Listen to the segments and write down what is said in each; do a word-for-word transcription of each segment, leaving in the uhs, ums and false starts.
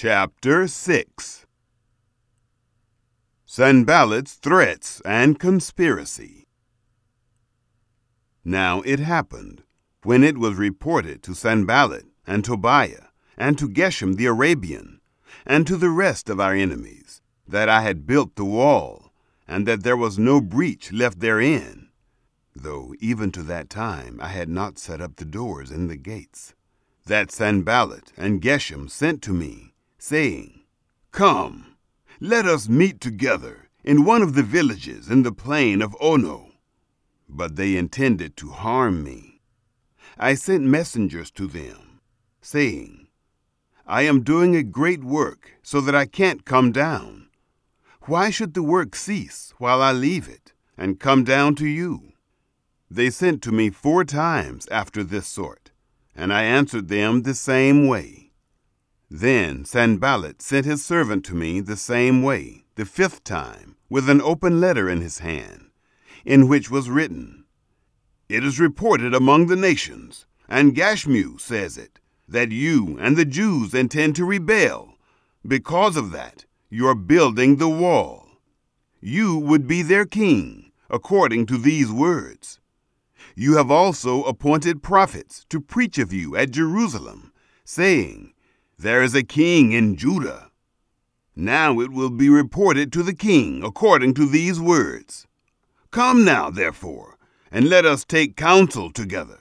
Chapter six. Sanballat's Threats and Conspiracy. Now it happened, when it was reported to Sanballat and Tobiah, and to Geshem the Arabian, and to the rest of our enemies, that I had built the wall, and that there was no breach left therein, though even to that time I had not set up the doors and the gates, that Sanballat and Geshem sent to me, saying, Come, let us meet together in one of the villages in the plain of Ono. But they intended to harm me. I sent messengers to them, saying, I am doing a great work, so that I can't come down. Why should the work cease while I leave it, and come down to you? They sent to me four times after this sort, and I answered them the same way. Then Sanballat sent his servant to me the same way, the fifth time, with an open letter in his hand, in which was written, It is reported among the nations, and Gashmu says it, that you and the Jews intend to rebel. Because of that, you are building the wall. You would be their king, according to these words. You have also appointed prophets to preach of you at Jerusalem, saying, There is a king in Judah. Now it will be reported to the king according to these words. Come now, therefore, and let us take counsel together.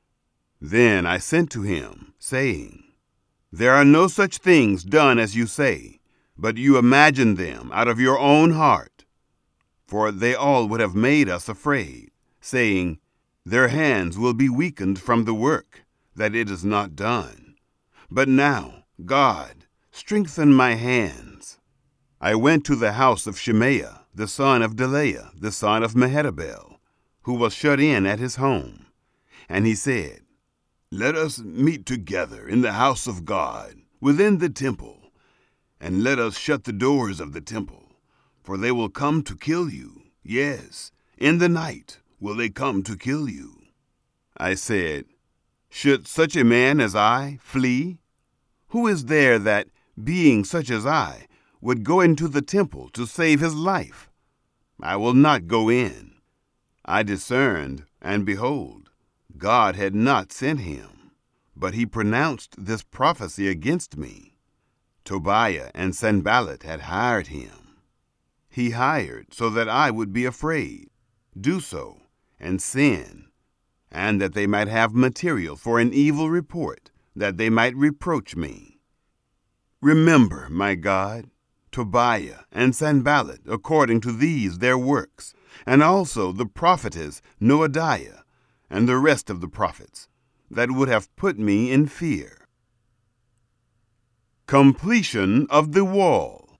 Then I sent to him, saying, There are no such things done as you say, but you imagine them out of your own heart. For they all would have made us afraid, saying, Their hands will be weakened from the work, that it is not done. But now, God, strengthen my hands. I went to the house of Shemaiah, the son of Delaiah, the son of Mehetabel, who was shut in at his home. And he said, Let us meet together in the house of God, within the temple, and let us shut the doors of the temple, for they will come to kill you. Yes, in the night will they come to kill you. I said, Should such a man as I flee? Who is there that, being such as I, would go into the temple to save his life? I will not go in. I discerned, and behold, God had not sent him, but he pronounced this prophecy against me. Tobiah and Sanballat had hired him. He hired so that I would be afraid, do so, and sin, and that they might have material for an evil report, that they might reproach me. Remember, my God, Tobiah and Sanballat according to these their works, and also the prophetess Noadiah, and the rest of the prophets, that would have put me in fear. Completion of the wall.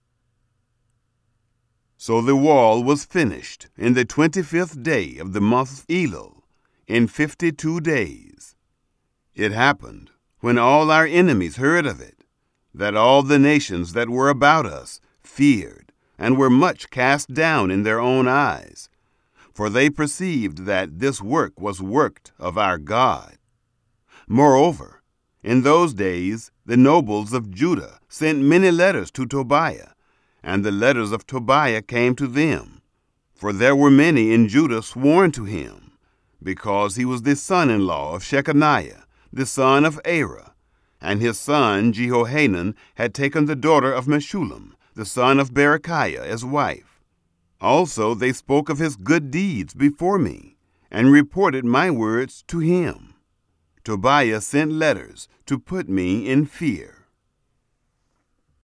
So the wall was finished in the twenty-fifth day of the month Elul, in fifty-two days. It happened, when all our enemies heard of it, that all the nations that were about us feared, and were much cast down in their own eyes, for they perceived that this work was worked of our God. Moreover, in those days the nobles of Judah sent many letters to Tobiah, and the letters of Tobiah came to them, for there were many in Judah sworn to him, because he was the son-in-law of Shechaniah, the son of Arah, and his son Jehohanan had taken the daughter of Meshullam, the son of Berechiah, as wife. Also they spoke of his good deeds before me, and reported my words to him. Tobiah sent letters to put me in fear.